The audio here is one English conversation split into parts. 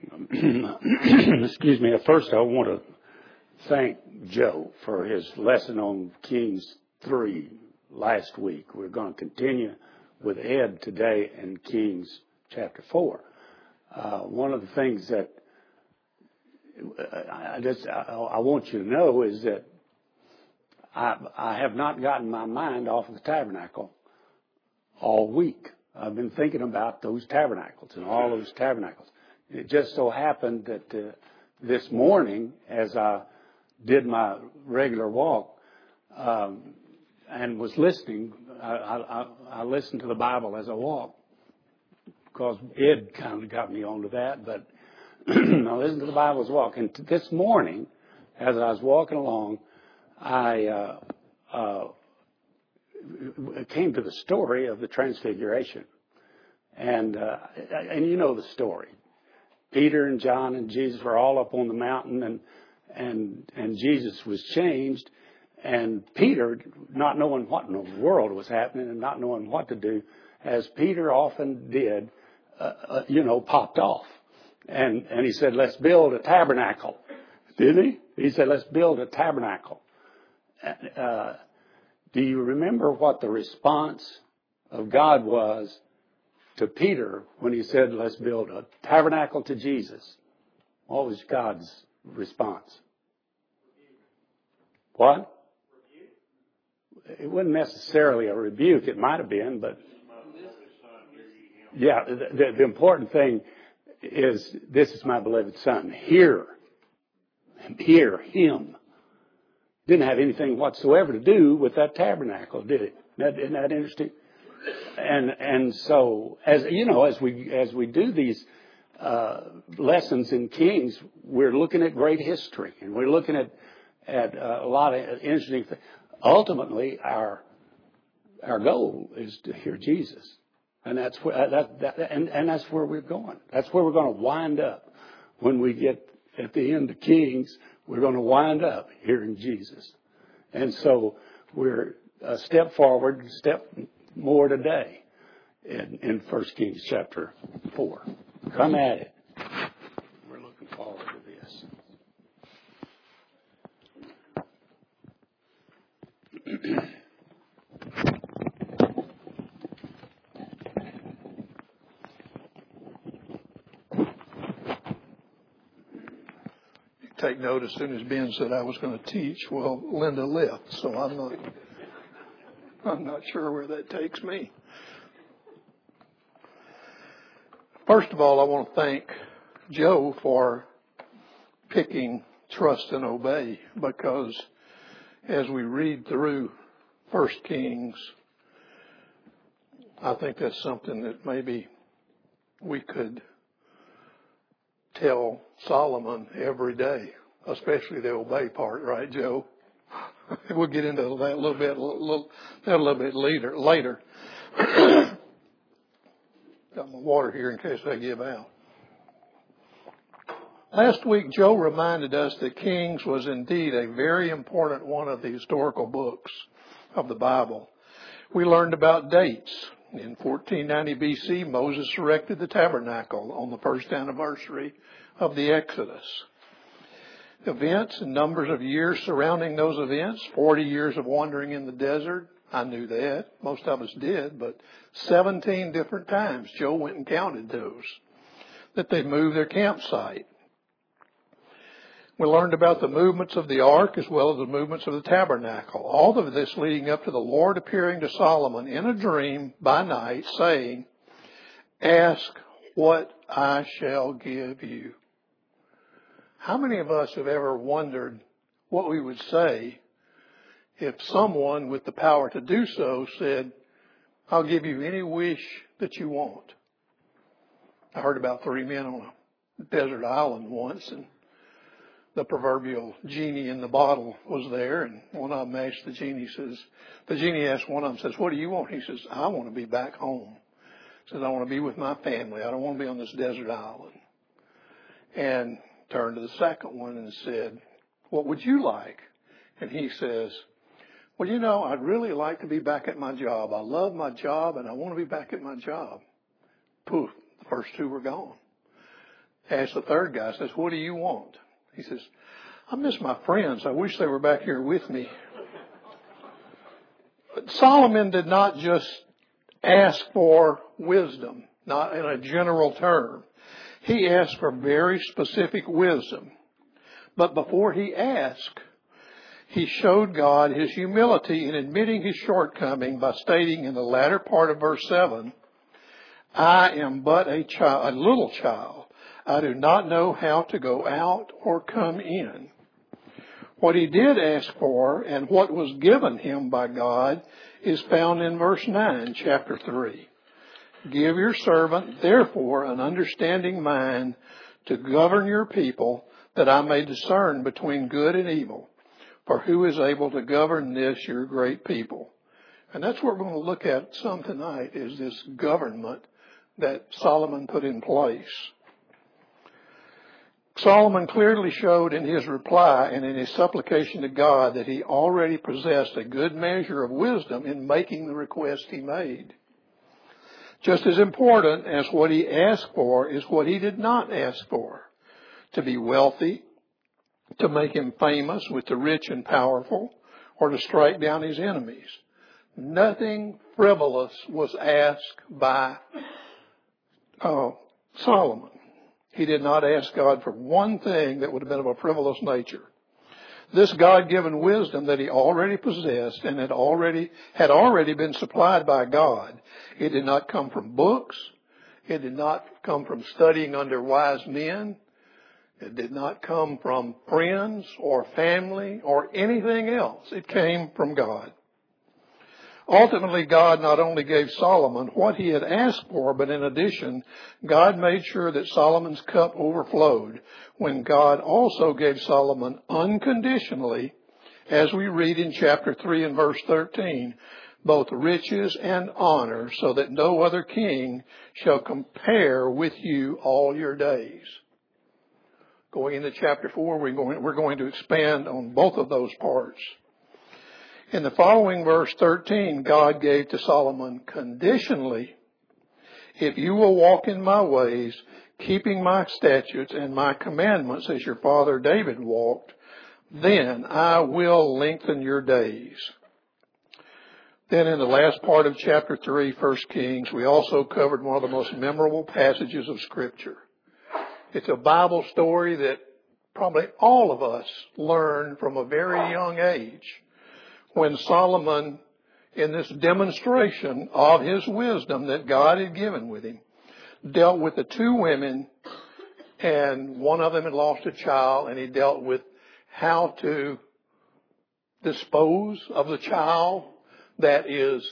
Excuse me. At first, I want to thank Joe for his lesson on Kings 3 last week. We're going to continue with Ed today in Kings chapter 4. One of the things that I want you to know is that I have not gotten my mind off of the tabernacle all week. I've been thinking about those tabernacles and all those tabernacles. It just so happened that this morning, as I did my regular walk and was listening, I listened to the Bible as I walked because Ed kind of got me onto that. But I listened to the Bible as I walked. And this morning, as I was walking along, I came to the story of the Transfiguration. And you know the story. Peter and John and Jesus were all up on the mountain, and Jesus was changed. And Peter, not knowing what in the world was happening and not knowing what to do, as Peter often did, popped off. And he said, let's build a tabernacle. Didn't he? He said, let's build a tabernacle. Do you remember what the response of God was to Peter when he said, let's build a tabernacle to Jesus? What was God's response? What? It wasn't necessarily a rebuke. It might have been, but yeah, the important thing is, this is my beloved son. Hear him. Didn't have anything whatsoever to do with that tabernacle, did it? Isn't that interesting? And so, as you know, as we do these lessons in Kings, we're looking at great history, and we're looking at a lot of interesting things. Ultimately, our goal is to hear Jesus, and that's where that's where we're going. That's where we're going to wind up when we get at the end of Kings. We're going to wind up hearing Jesus, and so we're a step forward, step more today in 1 Kings chapter 4. Come at it. We're looking forward to this. Take note, as soon as Ben said I was going to teach, well, Linda left, so I'm not sure where that takes me. First of all, I want to thank Joe for picking Trust and Obey, because as we read through 1 Kings, I think that's something that maybe we could tell Solomon every day, especially the obey part, right, Joe? We'll get into that a little bit later. Got my water here in case I give out. Last week, Joe reminded us that Kings was indeed a very important one of the historical books of the Bible. We learned about dates. In 1490 BC, Moses erected the tabernacle on the first anniversary of the Exodus. Events and numbers of years surrounding those events, 40 years of wandering in the desert. I knew that. Most of us did, but 17 different times Joe went and counted those, that they moved their campsite. We learned about the movements of the ark as well as the movements of the tabernacle. All of this leading up to the Lord appearing to Solomon in a dream by night, saying, ask what I shall give you. How many of us have ever wondered what we would say if someone with the power to do so said, I'll give you any wish that you want? I heard about 3 men on a desert island once, and the proverbial genie in the bottle was there, and one of them asked the genie asked one of them, says, what do you want? He says, I want to be back home. He says, I want to be with my family. I don't want to be on this desert island. And turned to the second one and said, what would you like? And he says, well, I'd really like to be back at my job. I love my job and I want to be back at my job. Poof, the first two were gone. asked the third guy, says, what do you want? He says, I miss my friends. I wish they were back here with me. But Solomon did not just ask for wisdom, not in a general term. He asked for very specific wisdom. But before he asked, he showed God his humility in admitting his shortcoming by stating in the latter part of verse 7, I am but a child, a little child. I do not know how to go out or come in. What he did ask for and what was given him by God is found in verse 9, chapter 3. Give your servant, therefore, an understanding mind to govern your people, that I may discern between good and evil. For who is able to govern this, your great people? And that's what we're going to look at some tonight, is this government that Solomon put in place. Solomon clearly showed in his reply and in his supplication to God that he already possessed a good measure of wisdom in making the request he made. Just as important as what he asked for is what he did not ask for. To be wealthy, to make him famous with the rich and powerful, or to strike down his enemies. Nothing frivolous was asked by Solomon. He did not ask God for one thing that would have been of a frivolous nature. This God-given wisdom that he already possessed and had already been supplied by God, it did not come from books. It did not come from studying under wise men. It did not come from friends or family or anything else. It came from God. Ultimately, God not only gave Solomon what he had asked for, but in addition, God made sure that Solomon's cup overflowed when God also gave Solomon unconditionally, as we read in chapter 3 and verse 13, both riches and honor, so that no other king shall compare with you all your days. Going into chapter 4, we're going to expand on both of those parts. In the following verse 13, God gave to Solomon conditionally, if you will walk in my ways, keeping my statutes and my commandments as your father David walked, then I will lengthen your days. Then in the last part of chapter 3, 1 Kings, we also covered one of the most memorable passages of Scripture. It's a Bible story that probably all of us learn from a very young age, when Solomon, in this demonstration of his wisdom that God had given with him, dealt with the two women, and one of them had lost a child, and he dealt with how to dispose of the child that is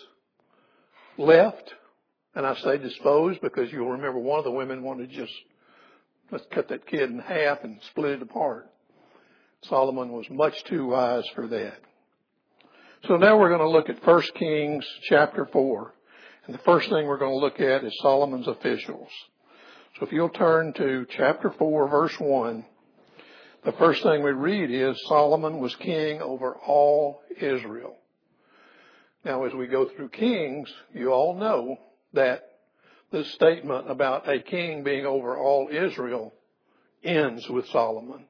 left. And I say dispose because you'll remember one of the women wanted to just, let's cut that kid in half and split it apart. Solomon was much too wise for that. So now we're going to look at 1 Kings chapter 4. And the first thing we're going to look at is Solomon's officials. So if you'll turn to chapter 4, verse 1, the first thing we read is Solomon was king over all Israel. Now as we go through Kings, you all know that this statement about a king being over all Israel ends with Solomon.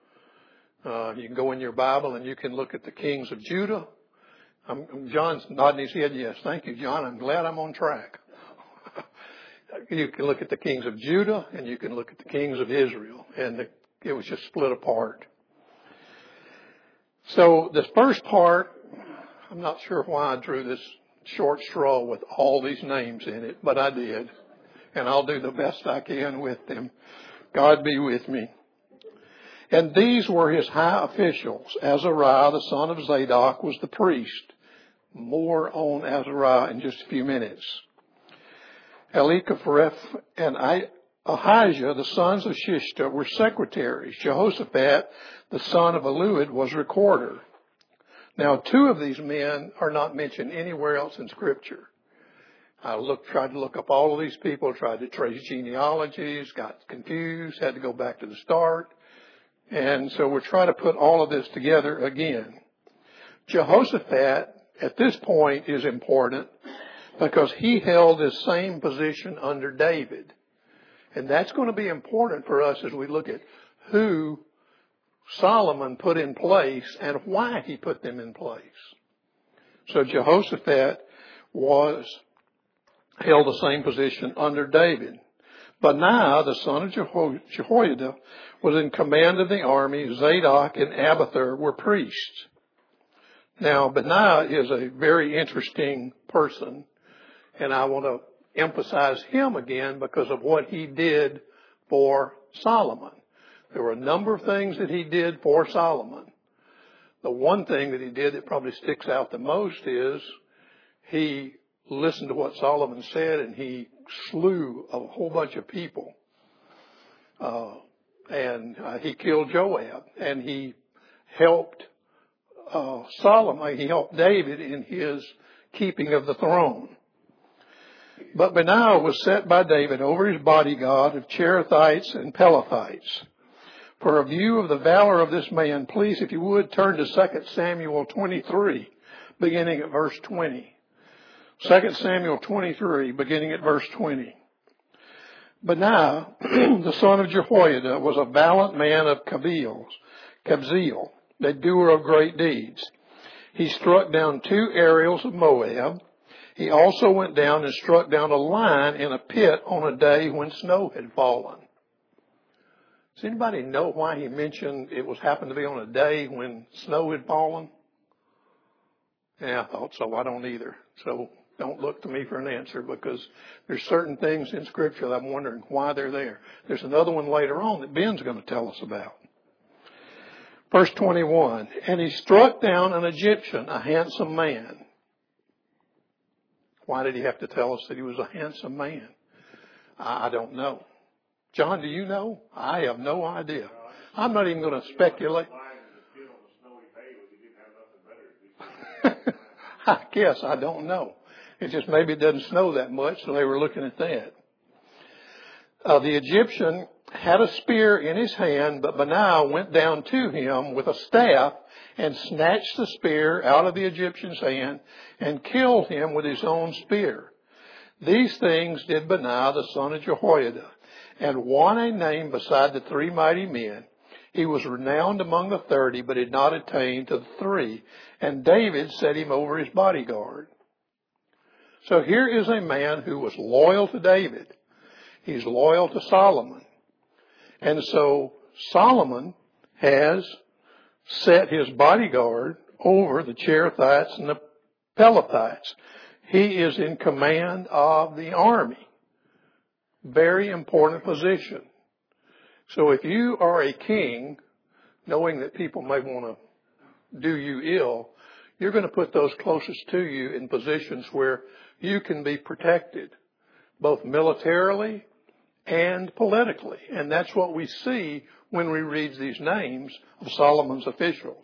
You can go in your Bible and you can look at the kings of Judah. John's nodding his head, yes. Thank you, John. I'm glad I'm on track. You can look at the kings of Judah and you can look at the kings of Israel. And it was just split apart. So this first part, I'm not sure why I drew this short straw with all these names in it, but I did. And I'll do the best I can with them. God be with me. And these were his high officials. Azariah, the son of Zadok, was the priest. More on Azariah in just a few minutes. Elikophoreth and Ahijah, the sons of Shishta, were secretaries. Jehoshaphat, the son of Eliud, was recorder. Now, two of these men are not mentioned anywhere else in Scripture. I tried to look up all of these people, tried to trace genealogies, got confused, had to go back to the start. And so we're trying to put all of this together again. Jehoshaphat, at this point, is important because he held this same position under David. And that's going to be important for us as we look at who Solomon put in place and why he put them in place. So Jehoshaphat held the same position under David. Benaiah, the son of Jehoiada, was in command of the army. Zadok and Abiathar were priests. Now, Benaiah is a very interesting person, and I want to emphasize him again because of what he did for Solomon. There were a number of things that he did for Solomon. The one thing that he did that probably sticks out the most is he listened to what Solomon said, and he slew a whole bunch of people. And he killed Joab, and he helped he helped David in his keeping of the throne. But Benaiah was set by David over his bodyguard of Cherethites and Pelethites. For a view of the valor of this man, please, if you would, turn to 2 Samuel 23, beginning at verse 20. 2 Samuel 23, beginning at verse 20. Benaiah, the son of Jehoiada, was a valiant man of Kabzeel, a doer of great deeds. He struck down 2 aerials of Moab. He also went down and struck down a lion in a pit on a day when snow had fallen. Does anybody know why he mentioned it happened to be on a day when snow had fallen? Yeah, I thought so. I don't either. So don't look to me for an answer, because there's certain things in Scripture that I'm wondering why they're there. There's another one later on that Ben's going to tell us about. Verse 21, and he struck down an Egyptian, a handsome man. Why did he have to tell us that he was a handsome man? I don't know. John, do you know? I have no idea. I'm not even going to speculate. I guess I don't know. It just maybe it doesn't snow that much, so they were looking at that. The Egyptian had a spear in his hand, but Benaiah went down to him with a staff and snatched the spear out of the Egyptian's hand and killed him with his own spear. These things did Benaiah, the son of Jehoiada, and won a name beside the 3 mighty men. He was renowned among the 30, but had not attained to the 3, and David set him over his bodyguard. So here is a man who was loyal to David. He's loyal to Solomon. And so Solomon has set his bodyguard over the Cherethites and the Pelethites. He is in command of the army. Very important position. So if you are a king, knowing that people may want to do you ill, you're going to put those closest to you in positions where you can be protected, both militarily and politically. And that's what we see when we read these names of Solomon's officials.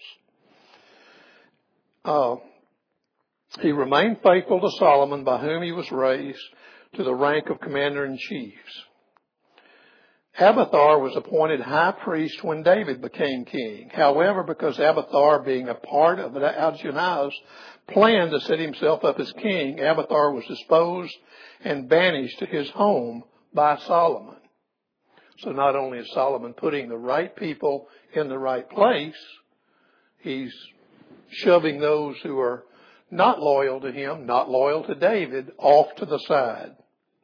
He remained faithful to Solomon, by whom he was raised to the rank of commander-in-chief. Abiathar was appointed high priest when David became king. However, because Abiathar, being a part of Adonijah's plan to set himself up as king, Abiathar was disposed and banished to his home by Solomon. So not only is Solomon putting the right people in the right place, he's shoving those who are not loyal to him, not loyal to David, off to the side.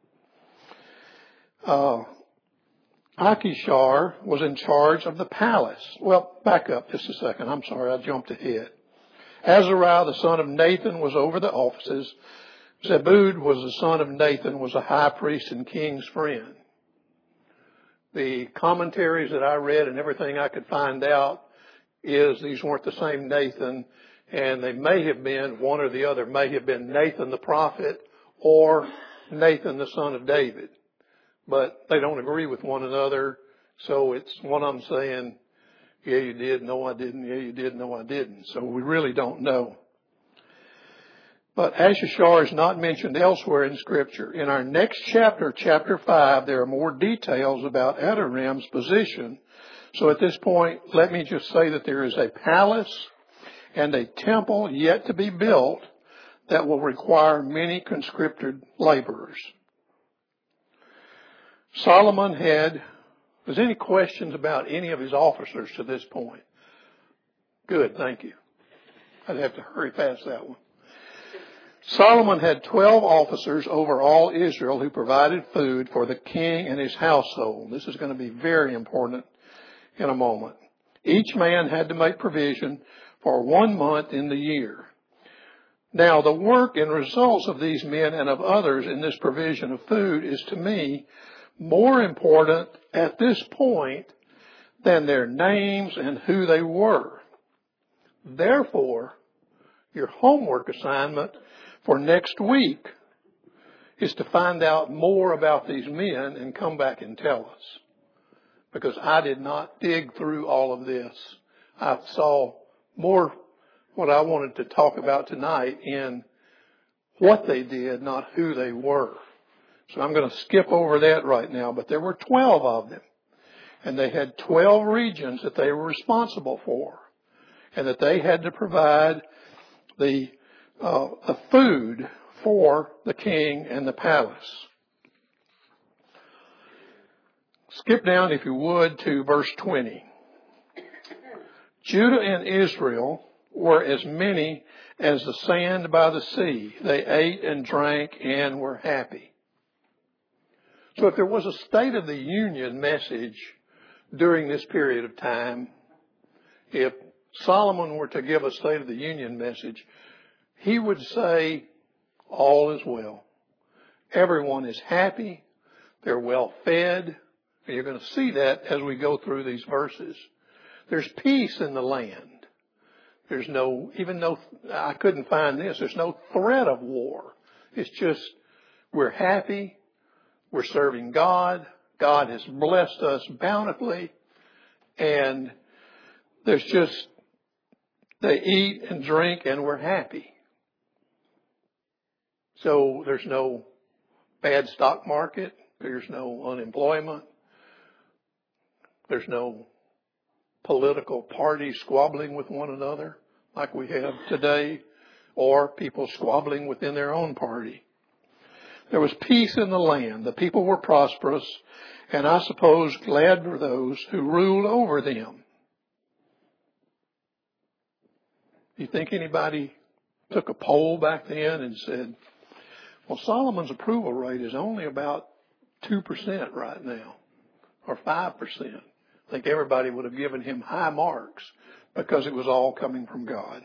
Achishar was in charge of the palace. Well, back up just a second. I'm sorry, I jumped ahead. Azariah, the son of Nathan, was over the offices. Zebud was the son of Nathan, was a high priest and king's friend. The commentaries that I read and everything I could find out is these weren't the same Nathan, and they may have been, one or the other, may have been Nathan the prophet or Nathan the son of David. But they don't agree with one another, so it's one of them saying, yeah, you did, no, I didn't, yeah, you did, no, I didn't. So we really don't know. But Achishar is not mentioned elsewhere in Scripture. In our next chapter, chapter 5, there are more details about Adoram's position. So at this point, let me just say that there is a palace and a temple yet to be built that will require many conscripted laborers. Solomon had, was there any questions about any of his officers to this point? Good, thank you. I'd have to hurry past that one. Solomon had 12 officers over all Israel who provided food for the king and his household. This is going to be very important in a moment. Each man had to make provision for 1 month in the year. Now, the work and results of these men and of others in this provision of food is, to me, more important at this point than their names and who they were. Therefore, your homework assignment for next week is to find out more about these men and come back and tell us. Because I did not dig through all of this. I saw more what I wanted to talk about tonight in what they did, not who they were. So I'm going to skip over that right now. But there were 12 of them. And they had 12 regions that they were responsible for. And that they had to provide the food for the king and the palace. Skip down, if you would, to verse 20. Judah and Israel were as many as the sand by the sea. They ate and drank and were happy. So if there was a State of the Union message during this period of time, if Solomon were to give a State of the Union message, he would say, all is well. Everyone is happy. They're well fed. And you're going to see that as we go through these verses. There's peace in the land. There's no, even though I couldn't find this, there's no threat of war. It's just, we're happy. We're serving God. God has blessed us bountifully. And there's just, they eat and drink and we're happy. So there's no bad stock market. There's no unemployment. There's no political parties squabbling with one another like we have today, or people squabbling within their own party. There was peace in the land. The people were prosperous, and I suppose glad for those who ruled over them. Do you think anybody took a poll back then and said, well, Solomon's approval rate is only about 2% right now, or 5%. I think everybody would have given him high marks because it was all coming from God.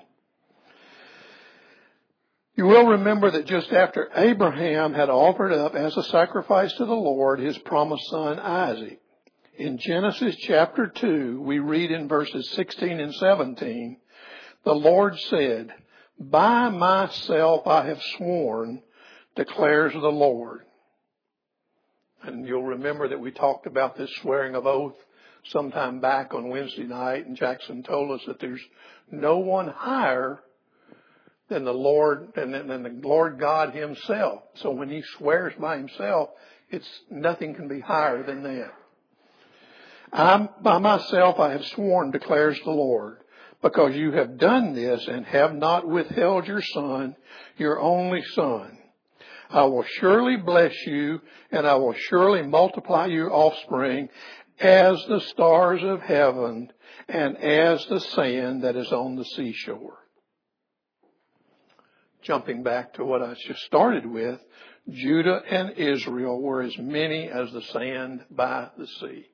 You will remember that just after Abraham had offered up as a sacrifice to the Lord his promised son Isaac, in Genesis chapter 2, we read in verses 16 and 17, the Lord said, by myself I have sworn, declares the Lord. And you'll remember that we talked about this swearing of oath sometime back on Wednesday night, and Jackson told us that there's no one higher than the Lord, than the Lord God himself. So when he swears by himself, it's nothing can be higher than that. By myself I have sworn, declares the Lord, because you have done this and have not withheld your son, your only son. I will surely bless you, and I will surely multiply your offspring as the stars of heaven and as the sand that is on the seashore. Jumping back to what I just started with, Judah and Israel were as many as the sand by the sea.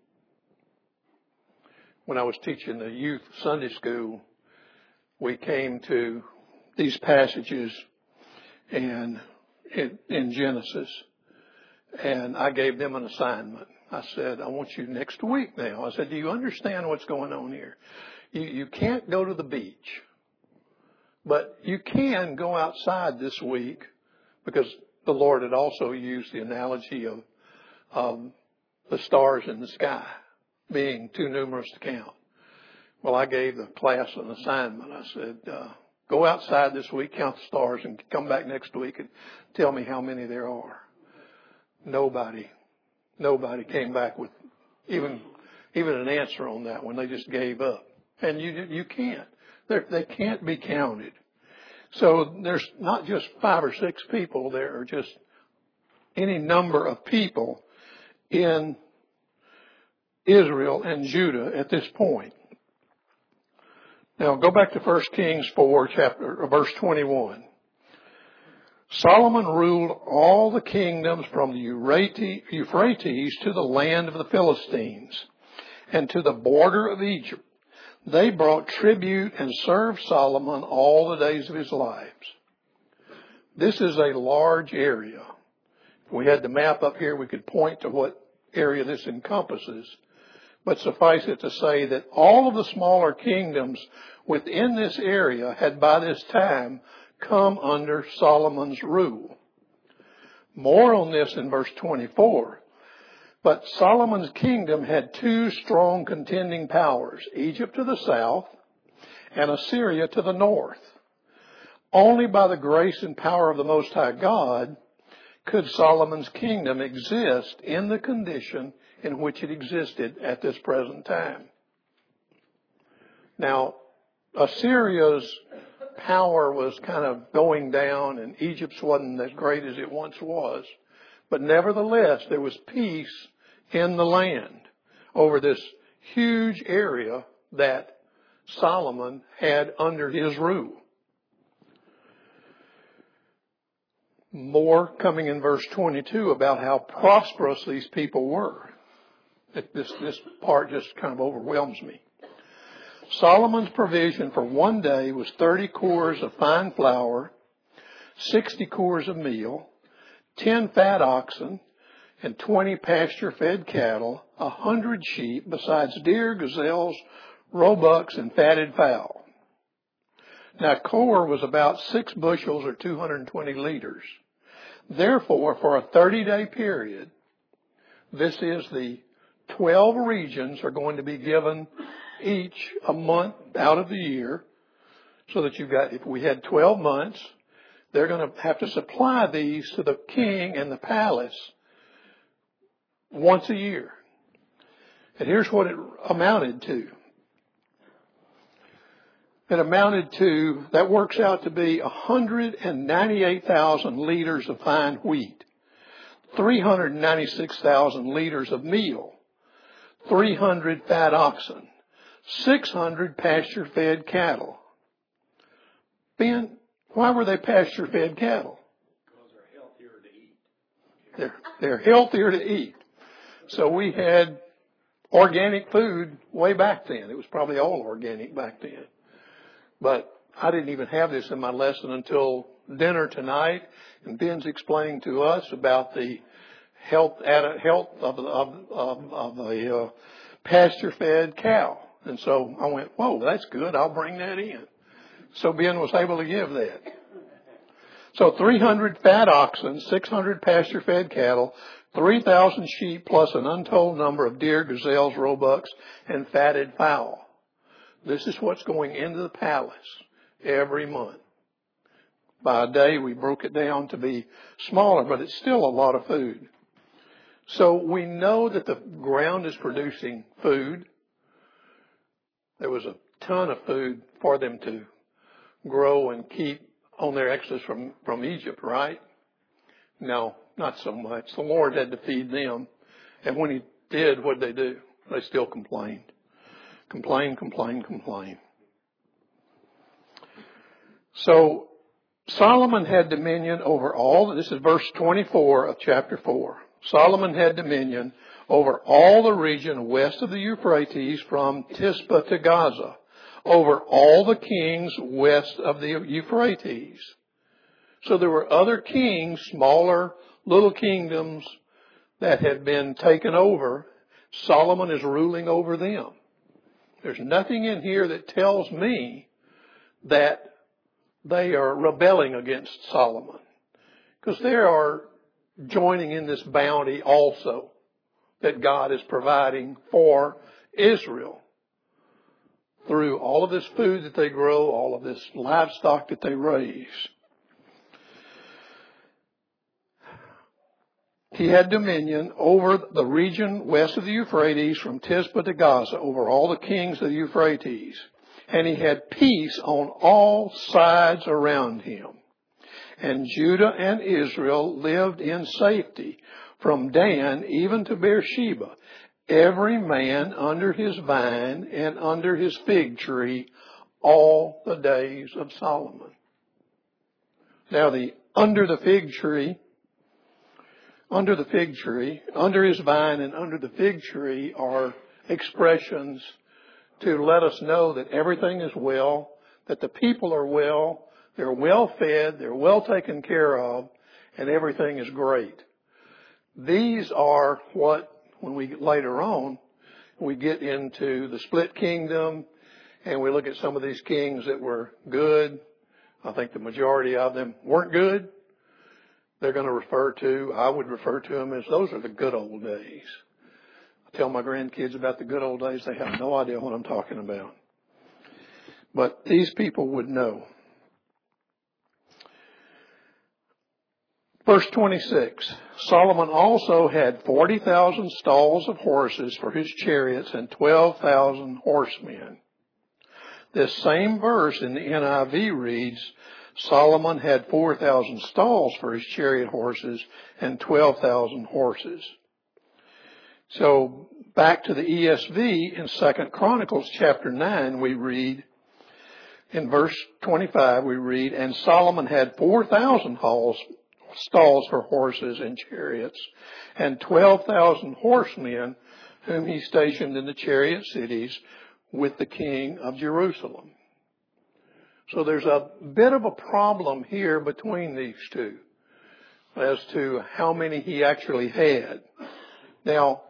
When I was teaching the youth Sunday school, we came to these passages and in Genesis, and I gave them an assignment. I said, I want you next week now. I said, do you understand what's going on here? You can't go to the beach, but you can go outside this week, because the Lord had also used the analogy of the stars in the sky being too numerous to count. Well, I gave the class an assignment. I said, go outside this week, count the stars, and come back next week and tell me how many there are. Nobody came back with even an answer on that one. They just gave up. And you can't. They can't be counted. So there's not just 5 or 6 people. There are just any number of people in Israel and Judah at this point. Now go back to 1 Kings 4, verse 21. Solomon ruled all the kingdoms from the Euphrates to the land of the Philistines and to the border of Egypt. They brought tribute and served Solomon all the days of his lives. This is a large area. If we had the map up here, we could point to what area this encompasses. But suffice it to say that all of the smaller kingdoms within this area had by this time come under Solomon's rule. More on this in verse 24. But Solomon's kingdom had two strong contending powers, Egypt to the south and Assyria to the north. Only by the grace and power of the Most High God could Solomon's kingdom exist in the condition in which it existed at this present time. Now, Assyria's power was kind of going down, and Egypt's wasn't as great as it once was. But nevertheless, there was peace in the land over this huge area that Solomon had under his rule. More coming in verse 22 about how prosperous these people were. This part just kind of overwhelms me. Solomon's provision for one day was 30 cores of fine flour, 60 cores of meal, 10 fat oxen, and 20 pasture-fed cattle, 100 sheep, besides deer, gazelles, roebucks, and fatted fowl. Now, core was about 6 bushels or 220 liters. Therefore, for a 30-day period, this is the 12 regions are going to be given each a month out of the year, so that you've got, if we had 12 months, they're going to have to supply these to the king and the palace once a year. And here's what it amounted to. That works out to be 198,000 liters of fine wheat, 396,000 liters of meal, 300 fat oxen, 600 pasture-fed cattle. Ben, why were they pasture-fed cattle? Because they're healthier to eat. They're healthier to eat. So we had organic food way back then. It was probably all organic back then. But I didn't even have this in my lesson until dinner tonight, and Ben's explaining to us about the health of the pasture-fed cow. And so I went, whoa, that's good. I'll bring that in. So Ben was able to give that. So 300 fat oxen, 600 pasture-fed cattle, 3,000 sheep, plus an untold number of deer, gazelles, roebucks, and fatted fowl. This is what's going into the palace every month. By a day, we broke it down to be smaller, but it's still a lot of food. So we know that the ground is producing food. There was a ton of food for them to grow and keep on their exodus from Egypt, right? No, not so much. The Lord had to feed them. And when He did, what did they do? They still complained. Complain. So Solomon had dominion over all, this is verse 24 of chapter 4. Solomon had dominion over all the region west of the Euphrates from Tispa to Gaza, over all the kings west of the Euphrates. So there were other kings, smaller little kingdoms that had been taken over. Solomon is ruling over them. There's nothing in here that tells me that they are rebelling against Solomon, because they are joining in this bounty also that God is providing for Israel through all of this food that they grow, all of this livestock that they raise. He had dominion over the region west of the Euphrates from Tispa to Gaza, over all the kings of the Euphrates. And he had peace on all sides around him. And Judah and Israel lived in safety, from Dan even to Beersheba, every man under his vine and under his fig tree all the days of Solomon. Now under the fig tree, under his vine and under the fig tree are expressions to let us know that everything is well, that the people are well, they're well fed, they're well taken care of, and everything is great. These are what, when we get later on, we get into the split kingdom and we look at some of these kings that were good. I think the majority of them weren't good. They're going to I would refer to them as those are the good old days. I tell my grandkids about the good old days. They have no idea what I'm talking about. But these people would know. Verse 26, Solomon also had 40,000 stalls of horses for his chariots and 12,000 horsemen. This same verse in the NIV reads, Solomon had 4,000 stalls for his chariot horses and 12,000 horses. So back to the ESV in 2 Chronicles chapter 9 we read, in verse 25 we read, and Solomon had 4,000 stalls for horses and chariots and 12,000 horsemen whom he stationed in the chariot cities with the king of Jerusalem. So there's a bit of a problem here between these two as to how many he actually had. Now,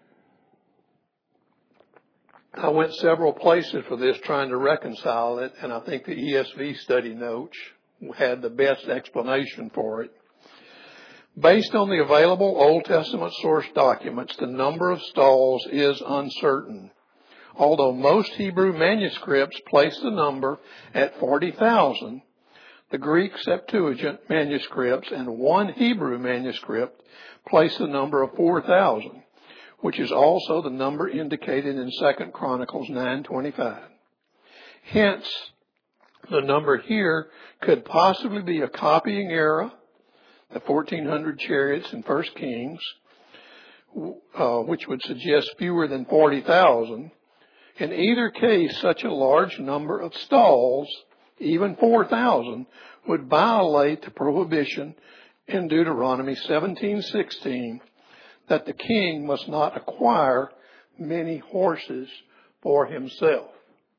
I went several places for this trying to reconcile it, and I think the ESV study notes had the best explanation for it. Based on the available Old Testament source documents, the number of stalls is uncertain. Although most Hebrew manuscripts place the number at 40,000, the Greek Septuagint manuscripts and one Hebrew manuscript place the number of 4,000, which is also the number indicated in 2 Chronicles 9:25. Hence, the number here could possibly be a copying error, the 1,400 chariots in 1 Kings, which would suggest fewer than 40,000. In either case, such a large number of stalls, even 4,000, would violate the prohibition in Deuteronomy 17:16 that the king must not acquire many horses for himself.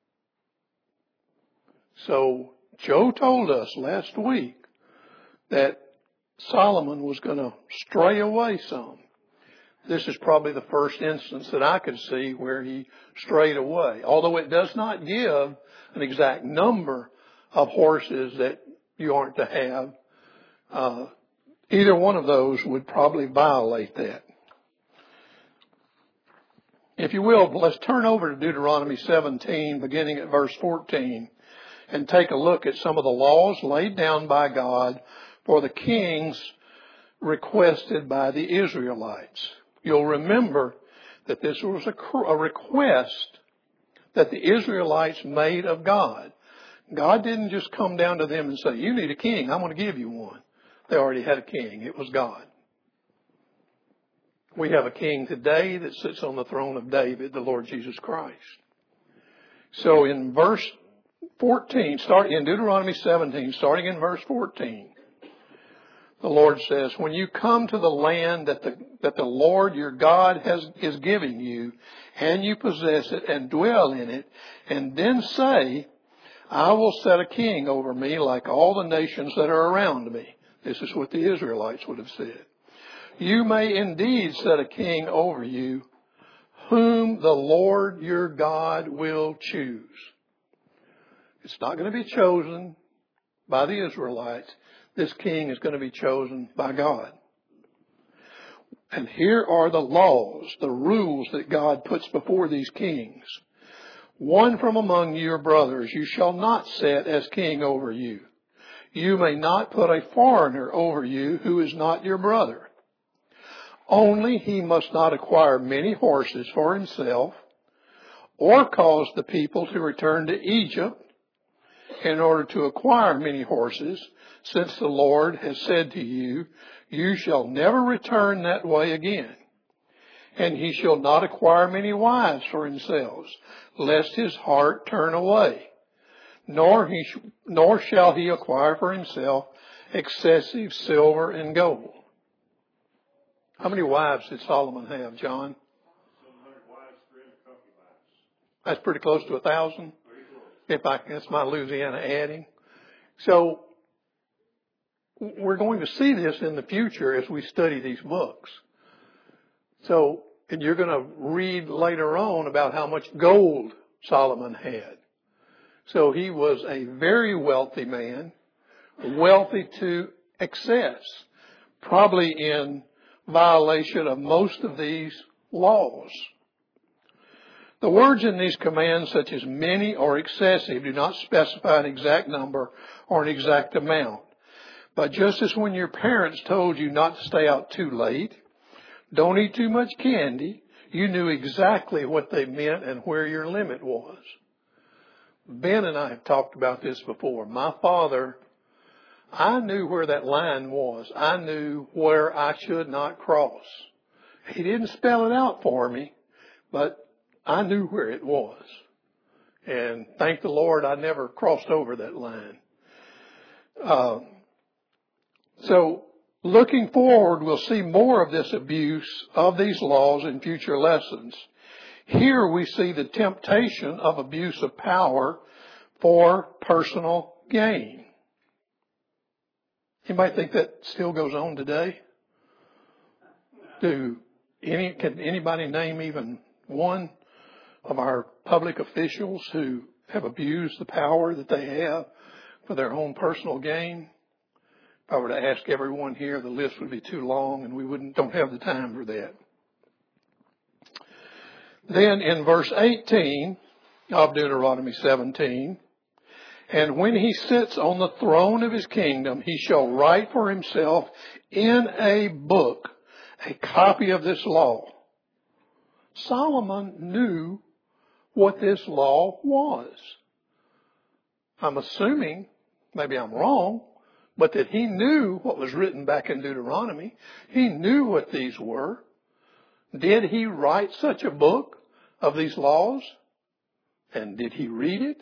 So Joe told us last week that Solomon was going to stray away some. This is probably the first instance that I could see where he strayed away. Although it does not give an exact number of horses that you aren't to have, either one of those would probably violate that. If you will, let's turn over to Deuteronomy 17, beginning at verse 14, and take a look at some of the laws laid down by God for the kings requested by the Israelites. You'll remember that this was a request that the Israelites made of God. God didn't just come down to them and say, you need a king, I'm going to give you one. They already had a king. It was God. We have a king today that sits on the throne of David, the Lord Jesus Christ. So in verse 14, in Deuteronomy 17, starting in verse 14, the Lord says, when you come to the land that the Lord your God is giving you, and you possess it and dwell in it, and then say, I will set a king over me like all the nations that are around me. This is what the Israelites would have said. You may indeed set a king over you, whom the Lord your God will choose. It's not going to be chosen by the Israelites. This king is going to be chosen by God. And here are the laws, the rules that God puts before these kings. One from among your brothers you shall not set as king over you. You may not put a foreigner over you who is not your brother. Only he must not acquire many horses for himself, or cause the people to return to Egypt, in order to acquire many horses, since the Lord has said to you, you shall never return that way again. And he shall not acquire many wives for himself, lest his heart turn away. Nor shall he acquire for himself excessive silver and gold. How many wives did Solomon have, John? 700 wives, 300 concubines. That's pretty close to 1,000. That's my Louisiana adding. So we're going to see this in the future as we study these books. So, and you're going to read later on about how much gold Solomon had. So he was a very wealthy man, wealthy to excess, probably in violation of most of these laws. The words in these commands, such as many or excessive, do not specify an exact number or an exact amount. But just as when your parents told you not to stay out too late, don't eat too much candy, you knew exactly what they meant and where your limit was. Ben and I have talked about this before. My father, I knew where that line was. I knew where I should not cross. He didn't spell it out for me, but I knew where it was. And thank the Lord I never crossed over that line. So looking forward, we'll see more of this abuse of these laws in future lessons. Here we see the temptation of abuse of power for personal gain. You might think that still goes on today. Can anybody name even one of our public officials who have abused the power that they have for their own personal gain? If I were to ask everyone here, the list would be too long and we don't have the time for that. Then in verse 18 of Deuteronomy 17, and when he sits on the throne of his kingdom, he shall write for himself in a book a copy of this law. Solomon knew what this law was. I'm assuming, maybe I'm wrong, but that he knew what was written back in Deuteronomy. He knew what these were. Did he write such a book of these laws? And did he read it?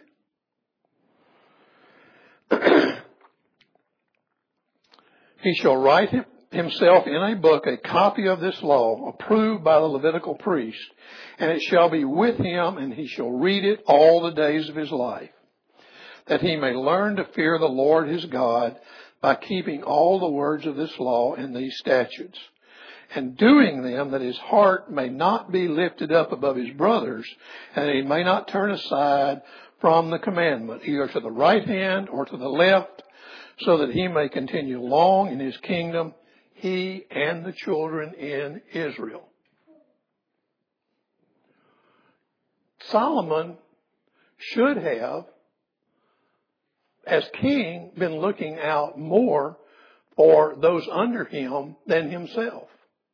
He shall write himself in a book a copy of this law, approved by the Levitical priest, and it shall be with him, and he shall read it all the days of his life, that he may learn to fear the Lord his God by keeping all the words of this law and these statutes, and doing them, that his heart may not be lifted up above his brothers, and he may not turn aside from the commandment, either to the right hand or to the left, so that he may continue long in his kingdom, he and the children in Israel. Solomon should have, as king, been looking out more for those under him than himself.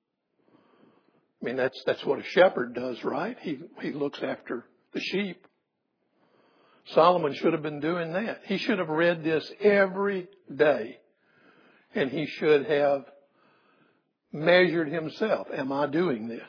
I mean, that's what a shepherd does, right? He looks after the sheep. Solomon should have been doing that. He should have read this every day. And he should have measured himself. Am I doing this?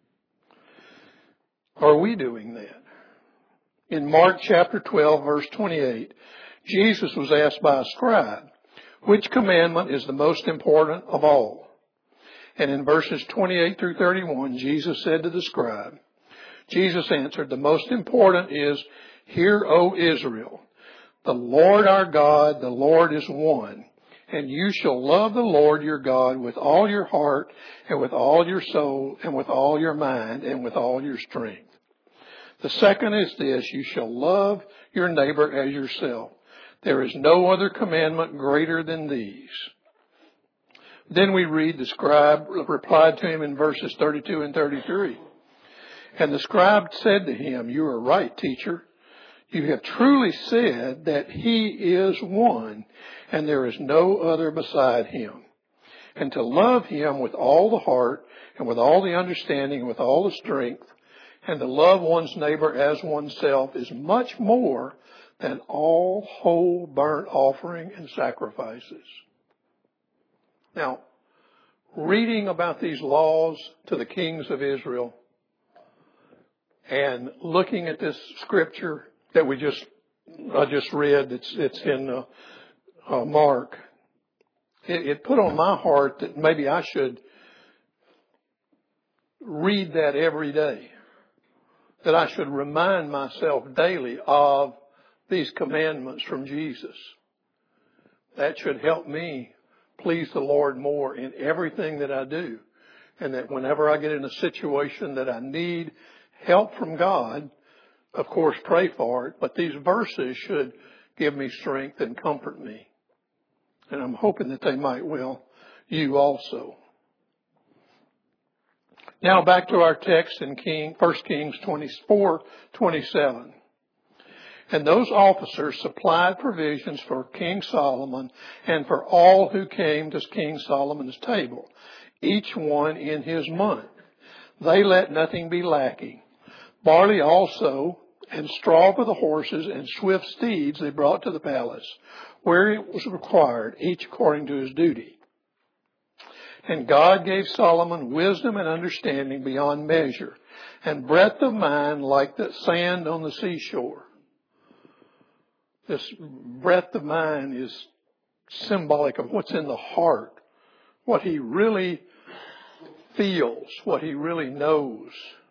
Are we doing that? In Mark chapter 12, verse 28, Jesus was asked by a scribe, which commandment is the most important of all? And in verses 28 through 31, Jesus said to the scribe, Jesus answered, the most important is, hear, O Israel, the Lord our God, the Lord is one. And you shall love the Lord your God with all your heart and with all your soul and with all your mind and with all your strength. The second is this, you shall love your neighbor as yourself. There is no other commandment greater than these. Then we read the scribe replied to him in verses 32 and 33. And the scribe said to him, you are right, teacher. You have truly said that he is one, and there is no other beside him. And to love him with all the heart, and with all the understanding, and with all the strength, and to love one's neighbor as oneself is much more than all whole burnt offering and sacrifices. Now, reading about these laws to the kings of Israel and looking at this scripture that I just read, it's in Mark, it put on my heart that maybe I should read that every day, that I should remind myself daily of these commandments from Jesus. That should help me please the Lord more in everything that I do. And that whenever I get in a situation that I need help from God, of course pray for it, but these verses should give me strength and comfort me. And I'm hoping that they might will you also. Now back to our text in 1 Kings 24:27. And those officers supplied provisions for King Solomon and for all who came to King Solomon's table, each one in his month. They let nothing be lacking. Barley also and straw for the horses and swift steeds they brought to the palace, where it was required, each according to his duty. And God gave Solomon wisdom and understanding beyond measure, and breadth of mind like the sand on the seashore. This breadth of mind is symbolic of what's in the heart, what he really feels, what he really knows.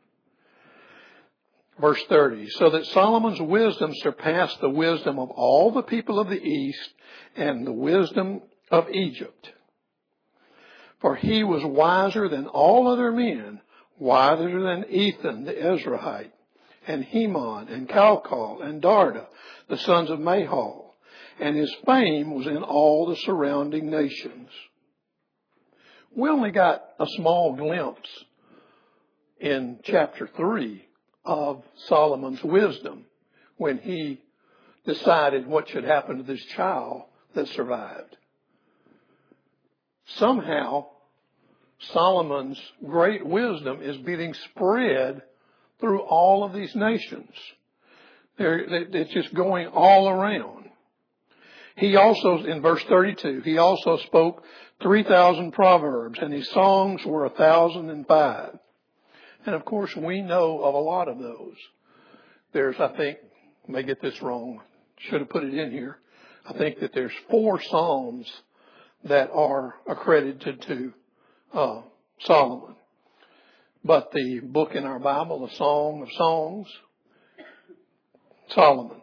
Verse 30, so that Solomon's wisdom surpassed the wisdom of all the people of the east and the wisdom of Egypt. For he was wiser than all other men, wiser than Ethan the Ezrahite, and Heman, and Calcol, and Darda, the sons of Mahal, and his fame was in all the surrounding nations. We only got a small glimpse in chapter 3 of Solomon's wisdom when he decided what should happen to this child that survived. Somehow, Solomon's great wisdom is being spread through all of these nations. It's just going all around. He also, in verse 32, he also spoke 3,000 proverbs, and his songs were 1,005. And of course, we know of a lot of those. There's, I think, I may get this wrong, should have put it in here. I think that there's 4 psalms that are accredited to Solomon. But the book in our Bible, the Song of Songs, Solomon.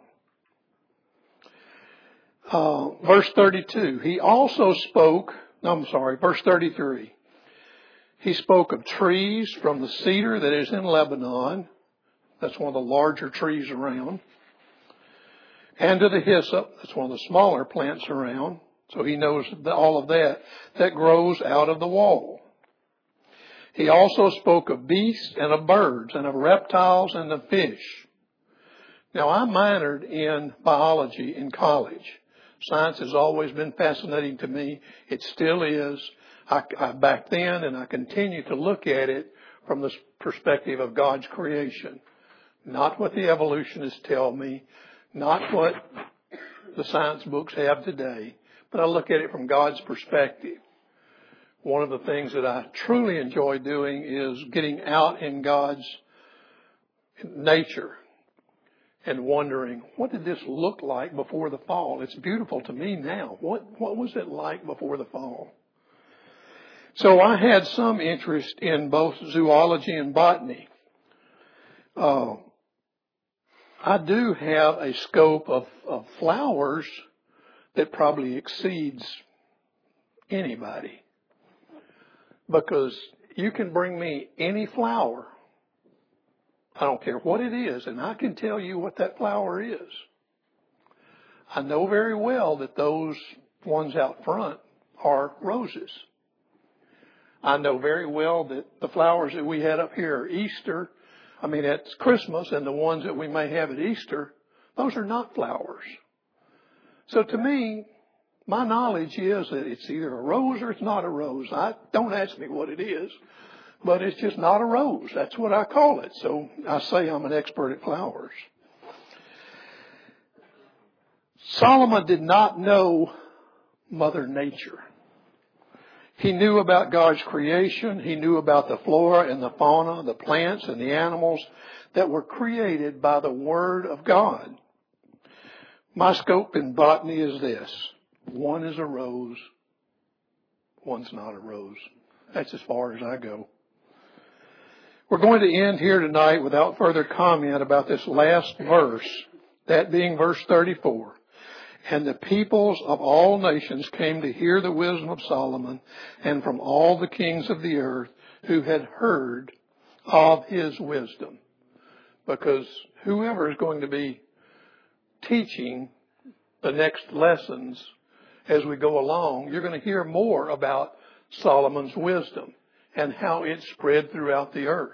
Verse 32, he also spoke, verse 33. He spoke of trees from the cedar that is in Lebanon. That's one of the larger trees around. And to the hyssop, that's one of the smaller plants around. So he knows all of that grows out of the wall. He also spoke of beasts and of birds and of reptiles and of fish. Now, I minored in biology in college. Science has always been fascinating to me. It still is. I back then, and I continue to look at it from the perspective of God's creation. Not what the evolutionists tell me, not what the science books have today, but I look at it from God's perspective. One of the things that I truly enjoy doing is getting out in God's nature and wondering, what did this look like before the fall? It's beautiful to me now. What was it like before the fall? So I had some interest in both zoology and botany. I do have a scope of flowers that probably exceeds anybody. Because you can bring me any flower. I don't care what it is, and I can tell you what that flower is. I know very well that those ones out front are roses. I know very well that the flowers that we had up here at Christmas, and the ones that we may have at Easter, those are not flowers. So to me, my knowledge is that it's either a rose or it's not a rose. Don't ask me what it is, but it's just not a rose. That's what I call it. So I say I'm an expert at flowers. Solomon did not know Mother Nature. He knew about God's creation. He knew about the flora and the fauna, the plants and the animals that were created by the Word of God. My scope in botany is this. One is a rose. One's not a rose. That's as far as I go. We're going to end here tonight without further comment about this last verse, that being verse 34. And the peoples of all nations came to hear the wisdom of Solomon, and from all the kings of the earth who had heard of his wisdom. Because whoever is going to be teaching the next lessons as we go along, you're going to hear more about Solomon's wisdom and how it spread throughout the earth.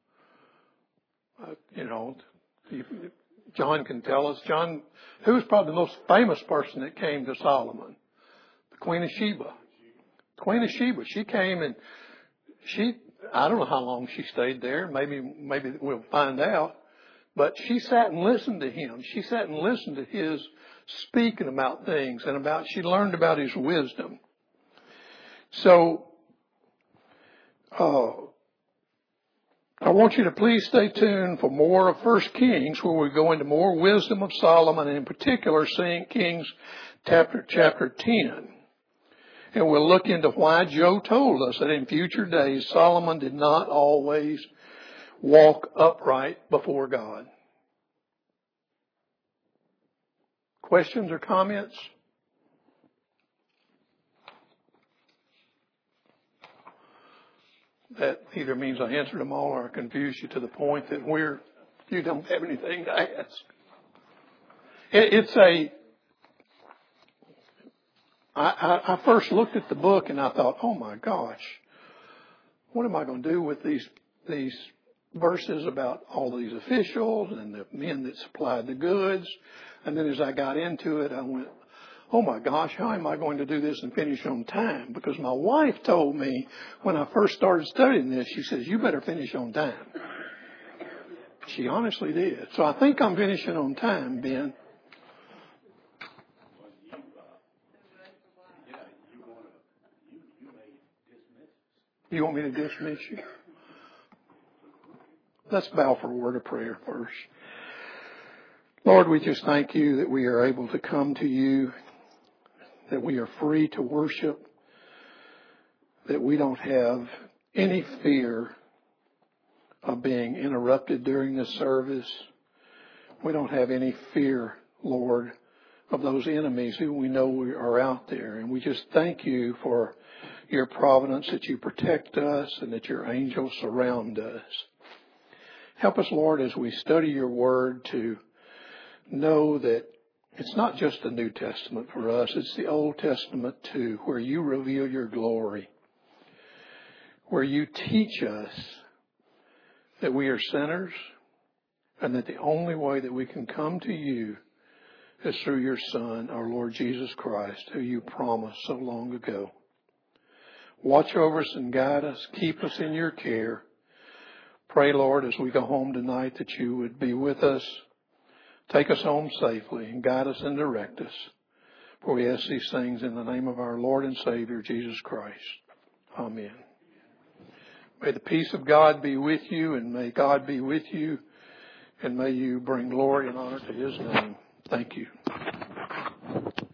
John can tell us. John, who was probably the most famous person that came to Solomon? The Queen of Sheba. Queen of Sheba. She came and I don't know how long she stayed there. Maybe we'll find out. But she sat and listened to him. She sat and listened to his speaking about things and she learned about his wisdom. So, I want you to please stay tuned for more of 1 Kings, where we go into more wisdom of Solomon, and in particular, Kings chapter 10. And we'll look into why Joe told us that in future days, Solomon did not always walk upright before God. Questions or comments? That either means I answered them all or I confused you to the point that you don't have anything to ask. I first looked at the book and I thought, oh my gosh, what am I going to do with these verses about all these officials and the men that supplied the goods? And then as I got into it, I went, oh my gosh, how am I going to do this and finish on time? Because my wife told me when I first started studying this, she says, you better finish on time. She honestly did. So I think I'm finishing on time, Ben. You want me to dismiss you? Let's bow for a word of prayer first. Lord, we just thank you that we are able to come to you, that we are free to worship, that we don't have any fear of being interrupted during this service. We don't have any fear, Lord, of those enemies who we know are out there. And we just thank you for your providence, that you protect us and that your angels surround us. Help us, Lord, as we study your word to know that it's not just the New Testament for us, it's the Old Testament too, where you reveal your glory, where you teach us that we are sinners and that the only way that we can come to you is through your Son, our Lord Jesus Christ, who you promised so long ago. Watch over us and guide us. Keep us in your care. Pray, Lord, as we go home tonight that you would be with us. Take us home safely and guide us and direct us. For we ask these things in the name of our Lord and Savior, Jesus Christ. Amen. May the peace of God be with you, and may God be with you, and may you bring glory and honor to his name. Thank you.